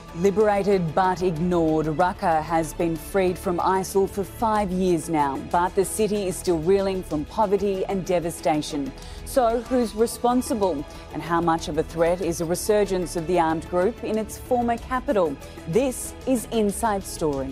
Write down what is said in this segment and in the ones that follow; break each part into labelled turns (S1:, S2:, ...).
S1: Liberated but ignored, Raqqa has been freed from ISIL for 5 years now, but the city is still reeling from poverty and devastation. So who's responsible? And how much of a threat is a resurgence of the armed group in its former capital? This is Inside Story.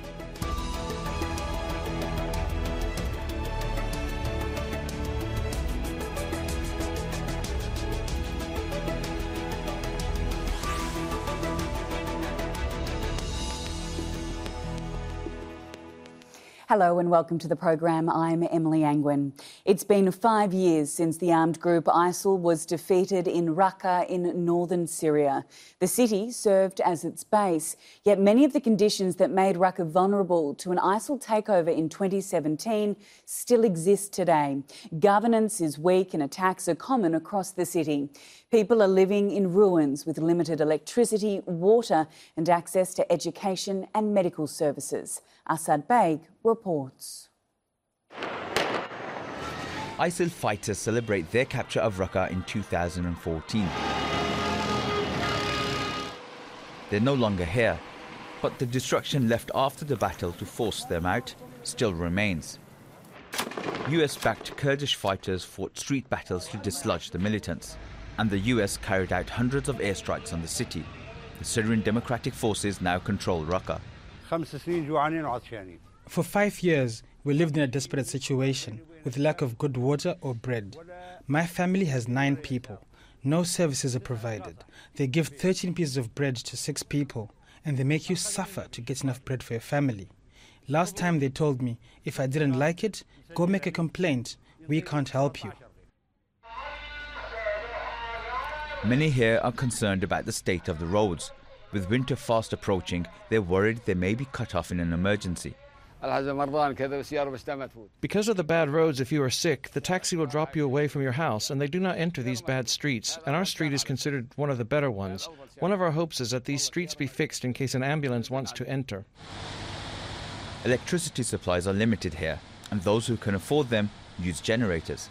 S1: Hello and welcome to the program. I'm Emily Angwin. It's been 5 years since the armed group ISIL was defeated in Raqqa in northern Syria. The city served as its base, yet many of the conditions that made Raqqa vulnerable to an ISIL takeover in 2017 still exist today. Governance is weak and attacks are common across the city. People are living in ruins with limited electricity, water and access to education and medical services. Asad Beg reports.
S2: ISIL fighters celebrate their capture of Raqqa in 2014. They're no longer here, but the destruction left after the battle to force them out still remains. US-backed Kurdish fighters fought street battles to dislodge the militants, and the US carried out hundreds of airstrikes on the city. The Syrian Democratic Forces now control Raqqa.
S3: For 5 years, we lived in a desperate situation with lack of good water or bread. My family has 9 people. No services are provided. They give 13 pieces of bread to 6 people, and they make you suffer to get enough bread for your family. Last time they told me, if I didn't like it, go make a complaint. We can't help you.
S2: Many here are concerned about the state of the roads. With winter fast approaching, they're worried they may be cut off in an emergency.
S4: Because of the bad roads, if you are sick, the taxi will drop you away from your house, and they do not enter these bad streets, and our street is considered one of the better ones. One of our hopes is that these streets be fixed in case an ambulance wants to enter.
S2: Electricity supplies are limited here, and those who can afford them use generators.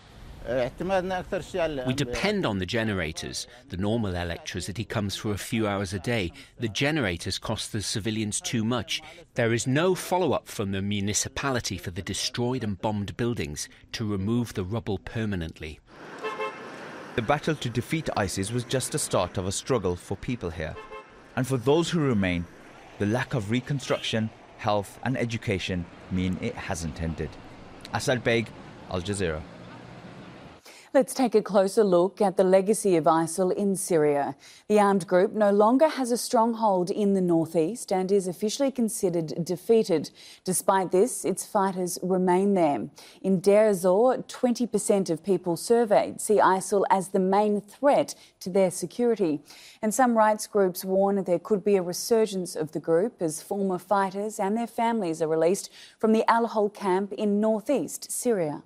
S5: We depend on the generators. The normal electricity comes for a few hours a day. The generators cost the civilians too much. There is no follow-up from the municipality for the destroyed and bombed buildings to remove the rubble permanently.
S2: The battle to defeat ISIS was just the start of a struggle for people here. And for those who remain, the lack of reconstruction, health and education mean it hasn't ended. Asad Beg, Al Jazeera.
S1: Let's take a closer look at the legacy of ISIL in Syria. The armed group no longer has a stronghold in the northeast and is officially considered defeated. Despite this, its fighters remain there. In Deir ez-Zor, 20% of people surveyed see ISIL as the main threat to their security. And some rights groups warn there could be a resurgence of the group as former fighters and their families are released from the Al-Hol camp in northeast Syria.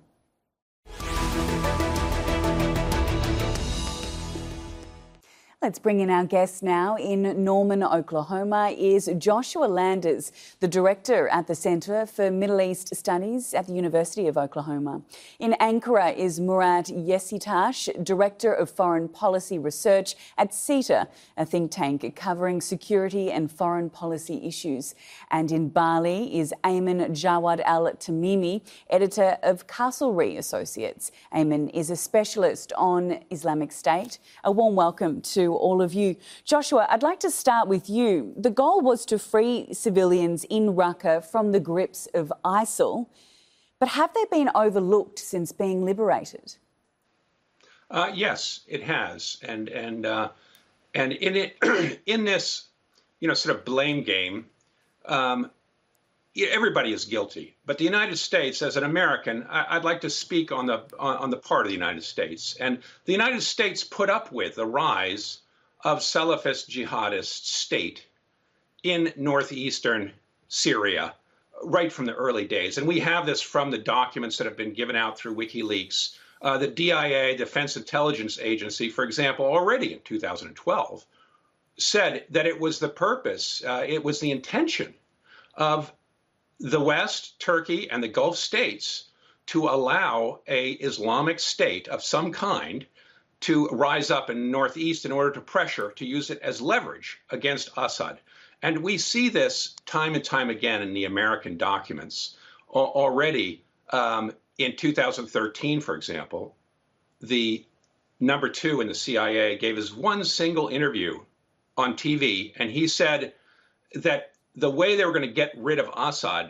S1: Let's bring in our guest now. In Norman, Oklahoma, is Joshua Landers, the director at the Centre for Middle East Studies at the University of Oklahoma. In Ankara is Murat Yesitash, director of foreign policy research at CETA, a think tank covering security and foreign policy issues. And in Bali is Ayman Jawad Al-Tamimi, editor of Castlereagh Associates. Ayman is a specialist on Islamic State. A warm welcome to all of you. Joshua, I'd like to start with you. The goal was to free civilians in Raqqa from the grips of ISIL, but have they been overlooked since being liberated?
S6: Yes, it has, and in it in this sort of blame game, everybody is guilty. But the United States, as an American, I'd like to speak on the part of the United States, and the United States put up with the rise of Salafist jihadist state in northeastern Syria right from the early days. And we have this from the documents that have been given out through WikiLeaks. The DIA, Defense Intelligence Agency, for example, already in 2012, said that it was the purpose, it was the intention of the West, Turkey, and the Gulf states to allow a Islamic state of some kind to rise up in the northeast in order to pressure, to use it as leverage against Assad. And we see this time and time again in the American documents. Already in 2013, for example, the number 2 in the CIA gave us one single interview on TV, and he said that the way they were going to get rid of Assad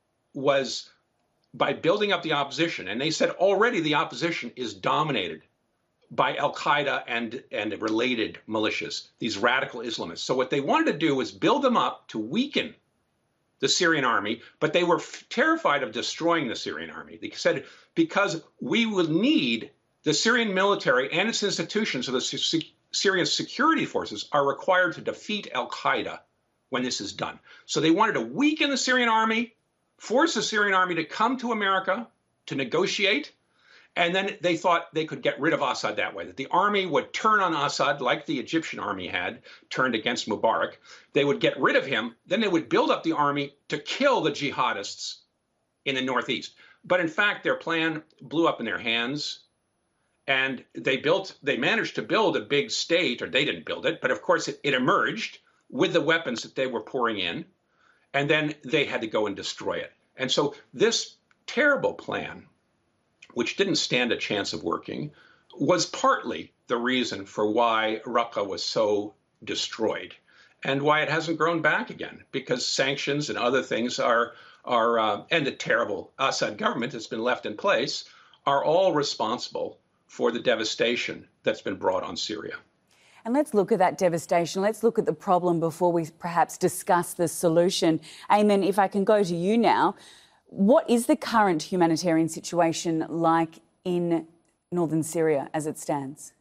S6: was by building up the opposition. And they said already the opposition is dominated by al-Qaeda and related militias, these radical Islamists. So what they wanted to do was build them up to weaken the Syrian army, but they were terrified of destroying the Syrian army. They said, because we will need the Syrian military and its institutions, so the Syrian security forces are required to defeat al-Qaeda when this is done. So they wanted to weaken the Syrian army, force the Syrian army to come to America to negotiate, and then they thought they could get rid of Assad that way, that the army would turn on Assad like the Egyptian army had turned against Mubarak. They would get rid of him. Then they would build up the army to kill the jihadists in the northeast. But in fact, their plan blew up in their hands. And they managed to build a big state, or they didn't build it, but of course it emerged with the weapons that they were pouring in. And then they had to go and destroy it. And so this terrible plan, which didn't stand a chance of working, was partly the reason for why Raqqa was so destroyed and why it hasn't grown back again, because sanctions and other things and the terrible Assad government that's been left in place are all responsible for the devastation that's been brought on Syria.
S1: And let's look at that devastation. Let's look at the problem before we perhaps discuss the solution. Ayman, if I can go to you now, what is the current humanitarian situation like in northern Syria as it stands?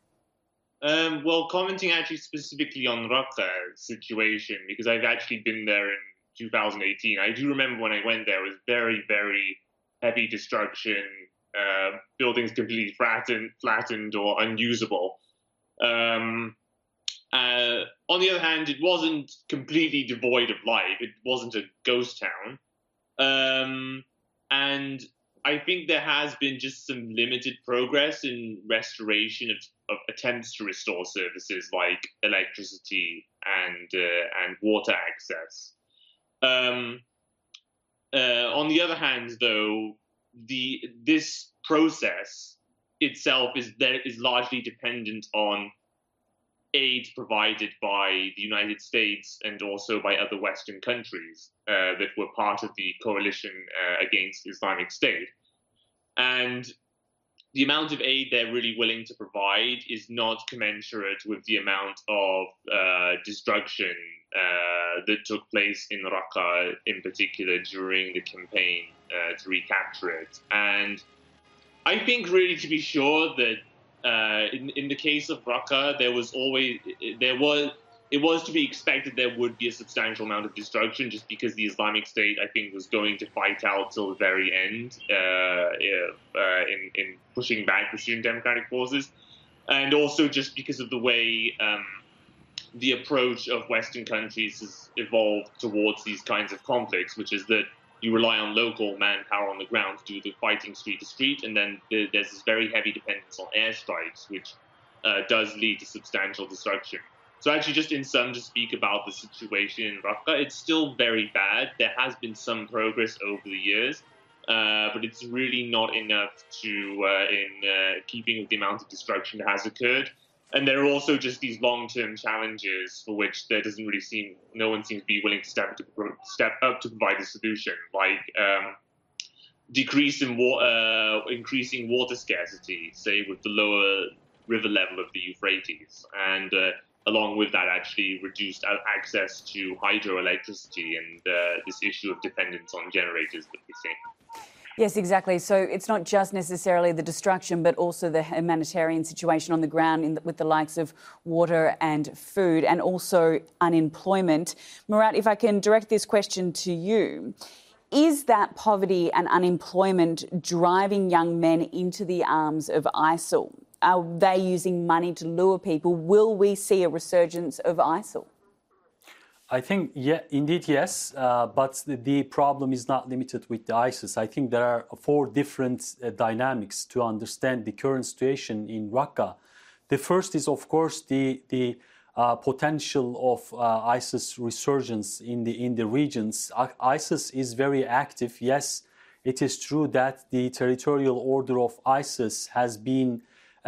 S7: Well, commenting actually specifically on Raqqa situation, because I've actually been there in 2018. I do remember when I went there, it was very, very heavy destruction, buildings completely flattened or unusable. On the other hand, it wasn't completely devoid of life. It wasn't a ghost town. And I think there has been just some limited progress in restoration of attempts to restore services like electricity and water access. On the other hand, though, this process itself is largely dependent on aid provided by the United States and also by other Western countries that were part of the coalition against Islamic State. And the amount of aid they're really willing to provide is not commensurate with the amount of destruction that took place in Raqqa, in particular during the campaign to recapture it. And I think, really, to be sure, that in the case of Raqqa, it was to be expected there would be a substantial amount of destruction, just because the Islamic State, I think, was going to fight out till the very end in pushing back the Syrian Democratic Forces, and also just because of the way the approach of Western countries has evolved towards these kinds of conflicts, which is that you rely on local manpower on the ground to do the fighting street to street, and then there's this very heavy dependence on airstrikes, which does lead to substantial destruction. So actually, just in sum, to speak about the situation in Raqqa, it's still very bad. There has been some progress over the years, but it's really not enough in keeping with the amount of destruction that has occurred. And there are also just these long-term challenges for which no one seems to be willing to step up to provide a solution, like increasing water scarcity, say with the lower river level of the Euphrates, and along with that, actually reduced access to hydroelectricity and this issue of dependence on generators that we see.
S1: Yes, exactly. So it's not just necessarily the destruction, but also the humanitarian situation on the ground with the likes of water and food, and also unemployment. Murat, if I can direct this question to you, is that poverty and unemployment driving young men into the arms of ISIL? Are they using money to lure people? Will we see a resurgence of ISIL?
S8: I think, indeed, yes. But the problem is not limited with the ISIS. I think there are 4 different dynamics to understand the current situation in Raqqa. The first is, of course, the potential of ISIS resurgence in the regions. ISIS is very active. Yes, it is true that the territorial order of ISIS has been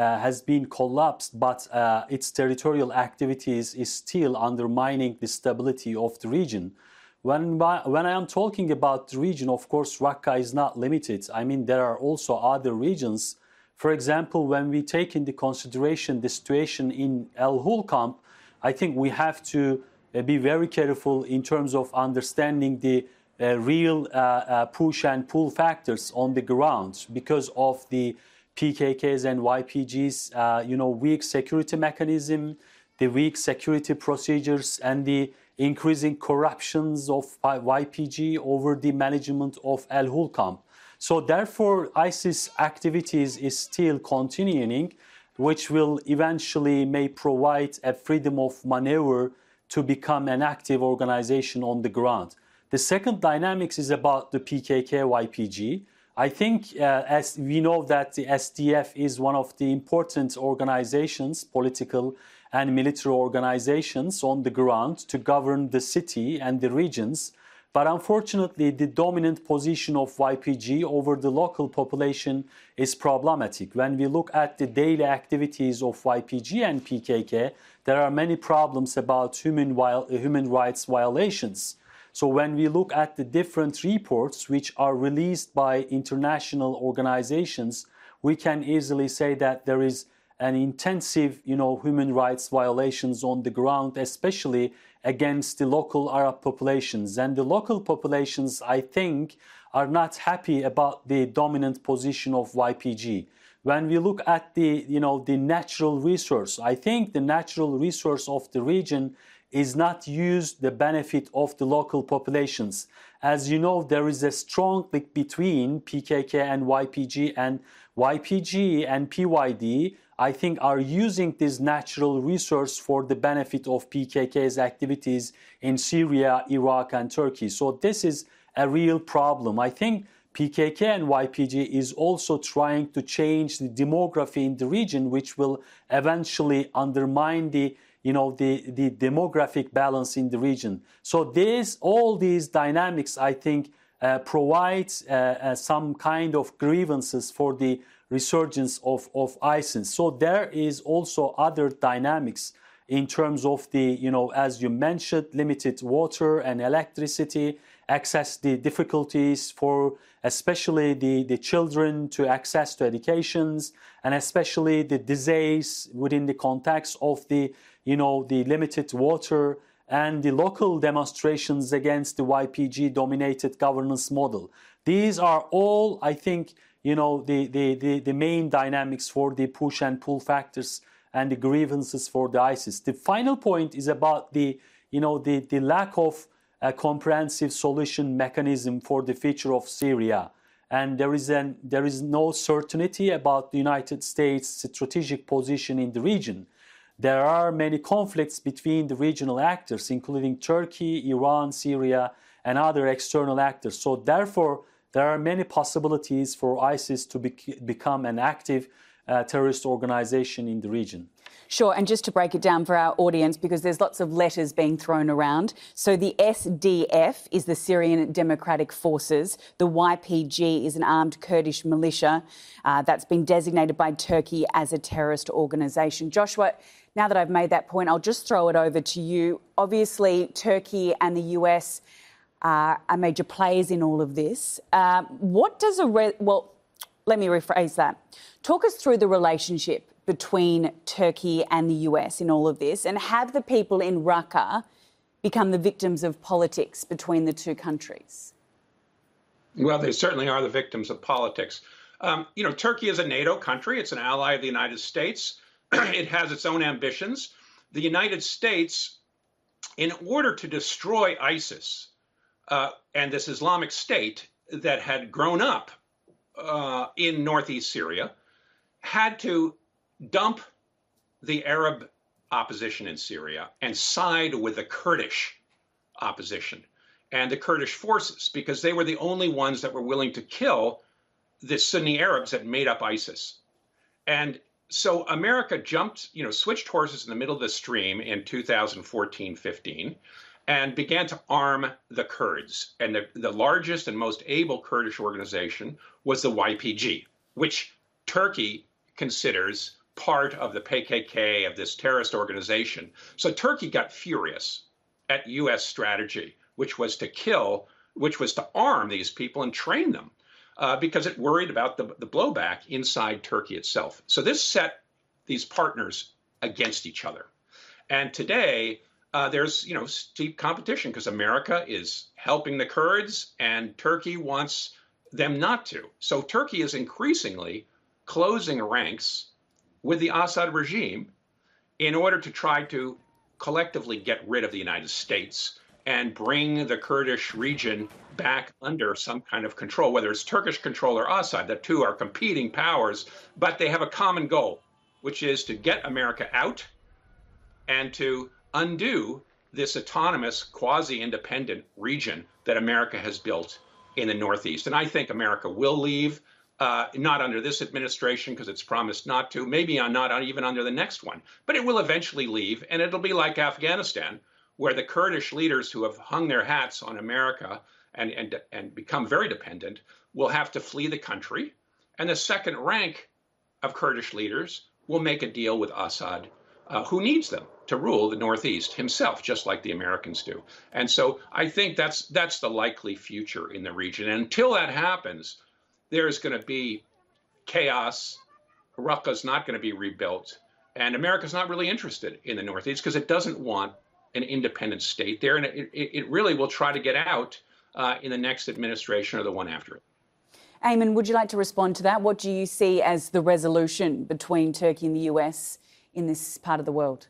S8: collapsed, but its territorial activities is still undermining the stability of the region. When I am talking about the region, of course, Raqqa is not limited. I mean, there are also other regions. For example, when we take into consideration the situation in Al Hol camp, I think we have to be very careful in terms of understanding the real push and pull factors on the ground because of the PKK's and YPG's, weak security mechanism, the weak security procedures, and the increasing corruptions of YPG over the management of Al Hol camp. So therefore, ISIS activities is still continuing, which will eventually may provide a freedom of maneuver to become an active organization on the ground. The second dynamics is about the PKK-YPG. I think, as we know that the SDF is one of the important organizations, political and military organizations on the ground to govern the city and the regions. But unfortunately, the dominant position of YPG over the local population is problematic. When we look at the daily activities of YPG and PKK, there are many problems about human rights violations. So when we look at the different reports which are released by international organizations, we can easily say that there is an intensive, human rights violations on the ground, especially against the local Arab populations. And the local populations, I think, are not happy about the dominant position of YPG. When we look at the natural resource, I think the natural resource of the region is not used the benefit of the local populations. As you know, there is a strong link between PKK and YPG and PYD, I think, are using this natural resource for the benefit of PKK's activities in Syria, Iraq, and Turkey. So this is a real problem. I think PKK and YPG is also trying to change the demography in the region, which will eventually undermine the demographic balance in the region. So all these dynamics, I think, provide some kind of grievances for the resurgence of ISIS. So there is also other dynamics in terms of the, as you mentioned, limited water and electricity, access the difficulties for especially the children to access to educations, and especially the disease within the context of the limited water and the local demonstrations against the YPG-dominated governance model. These are all, I think, the main dynamics for the push and pull factors and the grievances for the ISIS. The final point is about the lack of a comprehensive solution mechanism for the future of Syria. And there is no certainty about the United States' strategic position in the region. There are many conflicts between the regional actors, including Turkey, Iran, Syria, and other external actors. So therefore, there are many possibilities for ISIS to become an active terrorist organization in the region.
S1: Sure, and just to break it down for our audience, because there's lots of letters being thrown around. So the SDF is the Syrian Democratic Forces. The YPG is an armed Kurdish militia that's been designated by Turkey as a terrorist organisation. Joshua, now that I've made that point, I'll just throw it over to you. Obviously, Turkey and the US are major players in all of this. Let me rephrase that. Talk us through the relationship between Turkey and the US in all of this, and have the people in Raqqa become the victims of politics between the two countries?
S6: Well, they certainly are the victims of politics. Turkey is a NATO country. It's an ally of the United States. It has its own ambitions. The United States, in order to destroy ISIS and this Islamic State that had grown up in northeast Syria, had to dump the Arab opposition in Syria and side with the Kurdish opposition and the Kurdish forces, because they were the only ones that were willing to kill the Sunni Arabs that made up ISIS. And So America jumped, switched horses in the middle of the stream in 2014-15 and began to arm the Kurds. And the largest and most able Kurdish organization was the YPG, which Turkey considers part of the PKK, of this terrorist organization. So Turkey got furious at U.S. strategy, which was to arm these people and train them. Because it worried about the blowback inside Turkey itself. So this set these partners against each other. And today, there's steep competition because America is helping the Kurds and Turkey wants them not to. So Turkey is increasingly closing ranks with the Assad regime in order to try to collectively get rid of the United States and bring the Kurdish region back under some kind of control, whether it's Turkish control or Assad. The two are competing powers, but they have a common goal, which is to get America out and to undo this autonomous, quasi-independent region that America has built in the Northeast. And I think America will leave, not under this administration, because it's promised not to, maybe not even under the next one, but it will eventually leave, and it'll be like Afghanistan, where the Kurdish leaders who have hung their hats on America and become very dependent will have to flee the country. And the second rank of Kurdish leaders will make a deal with Assad, who needs them to rule the Northeast himself, just like the Americans do. And so I think that's the likely future in the region. And until that happens, there's going to be chaos. Raqqa's not going to be rebuilt. And America's not really interested in the Northeast because it doesn't want an independent state there, and it really will try to get out in the next administration or the one after it.
S1: Ayman, would you like to respond to that? What do you see as the resolution between Turkey and the US in this part of the world?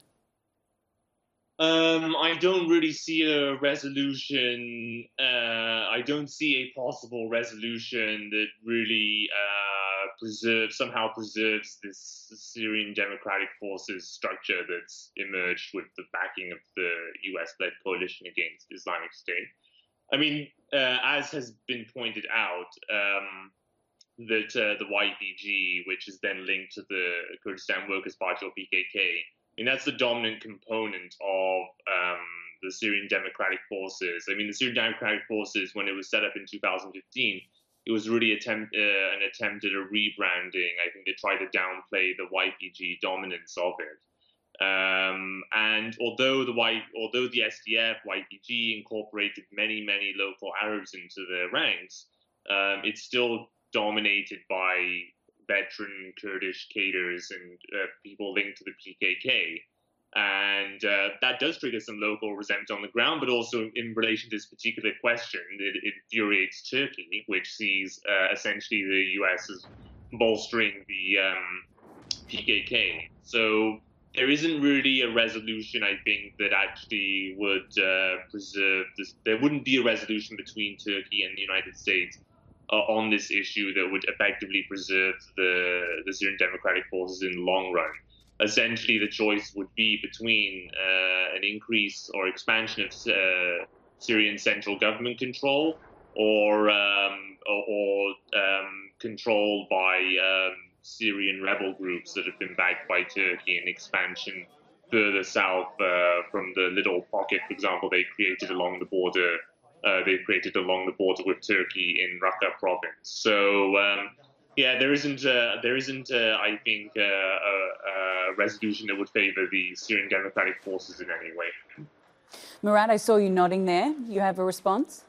S7: I don't really see a resolution. I don't see a possible resolution that really somehow preserves this Syrian Democratic Forces structure that's emerged with the backing of the US-led coalition against Islamic State. I mean, as has been pointed out, that the YPG, which is then linked to the Kurdistan Workers' Party or PKK, I mean, that's the dominant component of the Syrian Democratic Forces. I mean, the Syrian Democratic Forces, when it was set up in 2015, it was really an attempt at a rebranding. I think they tried to downplay the YPG dominance of it. And although the SDF, YPG incorporated many local Arabs into their ranks, it's still dominated by veteran Kurdish cadres and people linked to the PKK. And that does trigger some local resentment on the ground, but also in relation to this particular question, it infuriates Turkey, which sees essentially the US as bolstering the PKK. So there isn't really a resolution, I think, that actually would preserve this. There wouldn't be a resolution between Turkey and the United States on this issue that would effectively preserve the Syrian Democratic Forces in the long run. Essentially, the choice would be between an increase or expansion of Syrian central government control or control by Syrian rebel groups that have been backed by Turkey, and expansion further south from the little pocket, for example, they created along the border. With Turkey in Raqqa province. So there isn't I think a resolution that would favour the Syrian Democratic Forces in any way.
S1: Murat, I saw you nodding there. You have a response?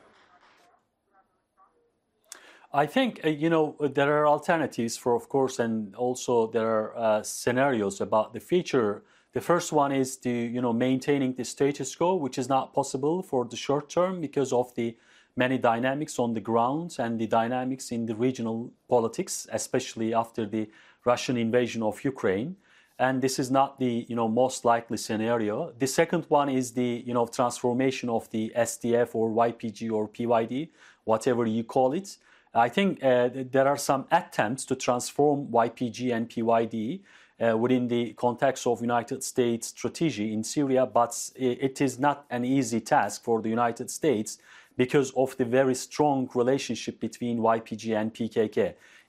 S8: I think, there are alternatives of course, and also there are scenarios about the future. The first one is to, maintaining the status quo, which is not possible for the short term because of the many dynamics on the ground and the dynamics in the regional politics, especially after the Russian invasion of Ukraine. And this is not the, most likely scenario. The second one is the, transformation of the SDF or YPG or PYD, whatever you call it. I think there are some attempts to transform YPG and PYD within the context of United States strategy in Syria, but it is not an easy task for the United States because of the very strong relationship between YPG and PKK.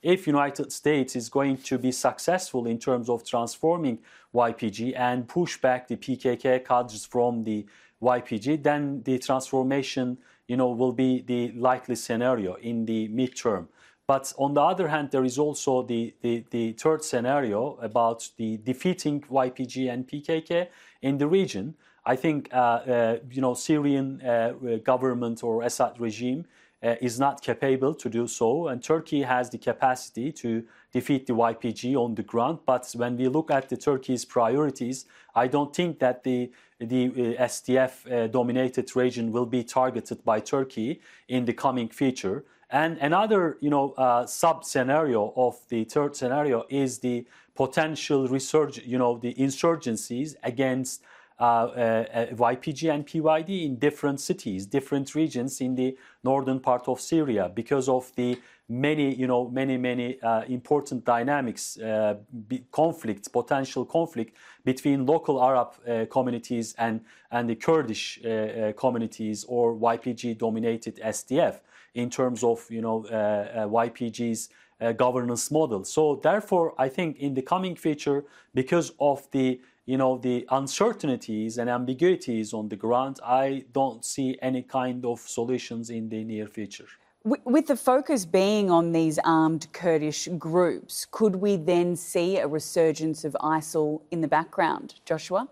S8: if United States is going to be successful in terms of transforming YPG and push back the PKK cadres from the YPG, then the transformation, will be the likely scenario in the midterm. But on the other hand, there is also the third scenario about the defeating YPG and PKK in the region. I think, Syrian government or Assad regime is not capable to do so, and Turkey has the capacity to defeat the YPG on the ground. But when we look at the Turkey's priorities, I don't think that the SDF-dominated region will be targeted by Turkey in the coming future. And another, sub-scenario of the third scenario is the potential the insurgencies against YPG and PYD in different cities, different regions in the northern part of Syria, because of the many important dynamics, potential conflict between local Arab communities and the Kurdish communities or YPG-dominated SDF in terms of YPG's governance model. So therefore, I think in the coming future, because of the uncertainties and ambiguities on the ground, I don't see any kind of solutions in the near future.
S1: With the focus being on these armed Kurdish groups, could we then see a resurgence of ISIL in the background? Joshua?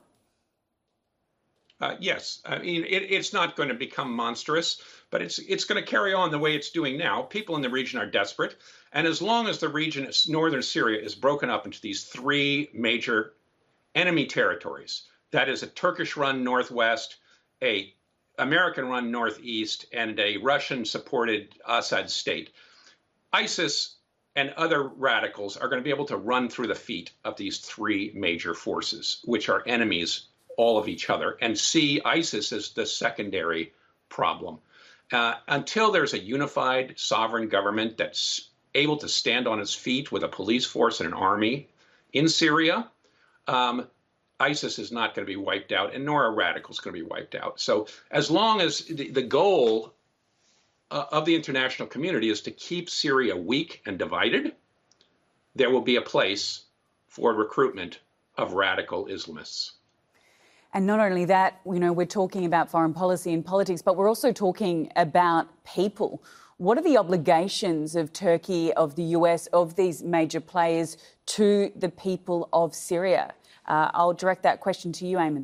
S6: Yes. I mean, it's not going to become monstrous, but it's going to carry on the way it's doing now. People in the region are desperate. And as long as the region, northern Syria, is broken up into these three major enemy territories, that is a Turkish-run northwest, a American-run northeast, and a Russian-supported Assad state, ISIS and other radicals are going to be able to run through the feet of these three major forces, which are enemies all of each other, and see ISIS as the secondary problem. Until there's a unified sovereign government that's able to stand on its feet with a police force and an army in Syria, ISIS is not going to be wiped out, and nor are radicals going to be wiped out. So as long as the goal of the international community is to keep Syria weak and divided, there will be a place for recruitment of radical Islamists.
S1: And not only that, we're talking about foreign policy and politics, but we're also talking about people. What are the obligations of Turkey, of the US, of these major players to the people of Syria? I'll direct that question to you, Ayman.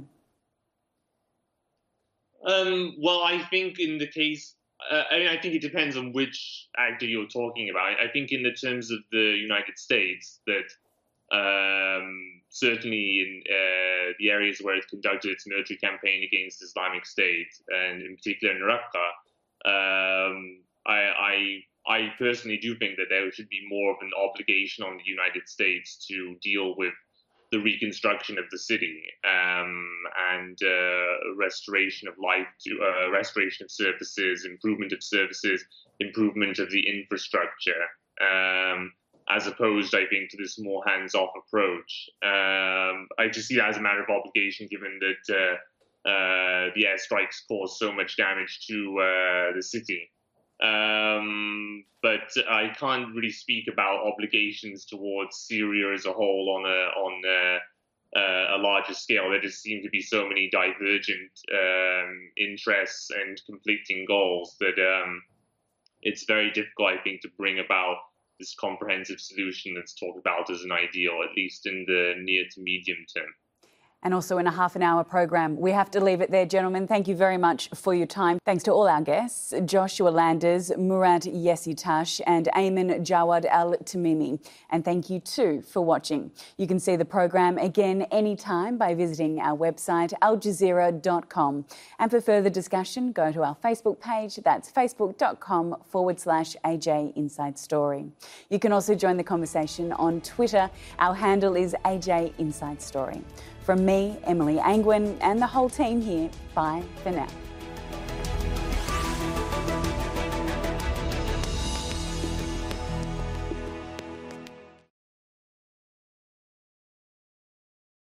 S7: Well, I think in the case, I think it depends on which actor you're talking about. I think in the terms of the United States, that certainly in the areas where it conducted its military campaign against Islamic State, and in particular in Raqqa, I personally do think that there should be more of an obligation on the United States to deal with the reconstruction of the city and restoration of life, restoration of services, improvement of services, improvement of the infrastructure, as opposed, I think, to this more hands-off approach. I just see that as a matter of obligation, given that the airstrikes caused so much damage to the city. But I can't really speak about obligations towards Syria as a whole on a larger scale. There just seem to be so many divergent interests and conflicting goals that it's very difficult, I think, to bring about this comprehensive solution that's talked about as an ideal, at least in the near to medium term.
S1: And also in a half-an-hour program. We have to leave it there, gentlemen. Thank you very much for your time. Thanks to all our guests, Joshua Landers, Murat Yesitash and Ayman Jawad Al-Tamimi. And thank you too for watching. You can see the program again anytime by visiting our website, aljazeera.com. And for further discussion, go to our Facebook page. That's facebook.com/AJ Inside Story. You can also join the conversation on Twitter. Our handle is AJ Inside Story. From me, Emily Angwin, and the whole team here, bye for now.